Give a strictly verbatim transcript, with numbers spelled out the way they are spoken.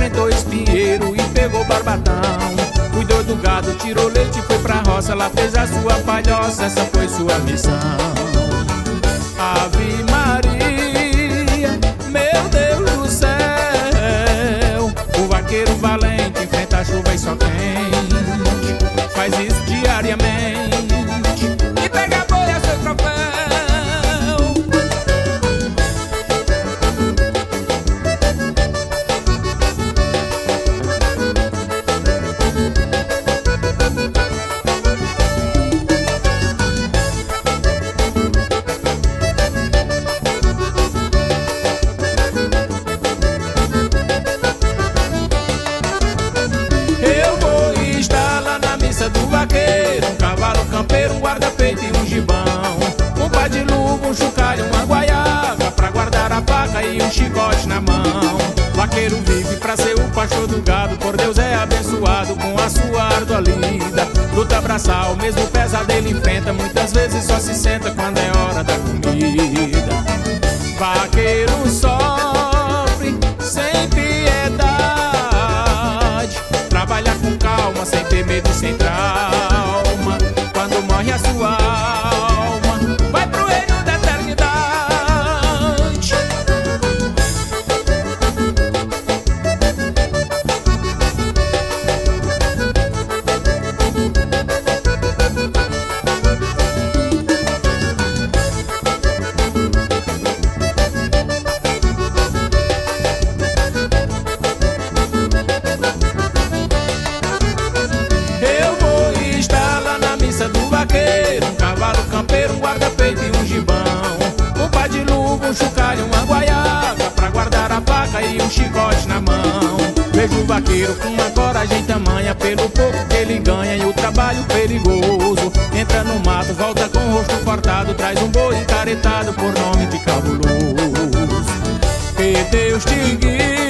enfrentou espinheiro e pegou barbatão. Cuidou do gado, tirou leite e foi pra roça. Lá fez a sua palhoça, essa foi sua missão. Ave Maria, meu Deus do céu. O vaqueiro valente enfrenta a chuva e sol quente, faz isso diariamente e pega boi a seu troféu. Eu vou estar lá na missa do vaqueiro, um cavalo campeiro, um guarda-peito e um gibão, um pá de luva, um chocalho, uma guaiaca pra guardar a faca e um chicote na mão. Vaqueiro vive pra ser o pastor do gado, por Deus é abençoado com a sua árdua lida. Luta braçal, mesmo pesadelo enfrenta, muitas vezes só se senta quando é hora da comida. Vaqueiro sofre sem piedade, trabalha com calma, sem ter medo e sem trauma. Quando morre a sua alma, vai pro reino da eternidade. Eu vou estar lá na missa do vaqueiro, um cavalo campeiro, um guarda-peito e um gibão, um pá de luva, um chocalho, uma guaiaca pra guardar a faca e um chicote na mão. Vejo o vaqueiro com uma coragem tamanha, pelo pouco que ele ganha e o trabalho perigoso. Entra no mato, volta com o rosto cortado, traz um boi encaretado por nome de cabuloso. Que Deus te guie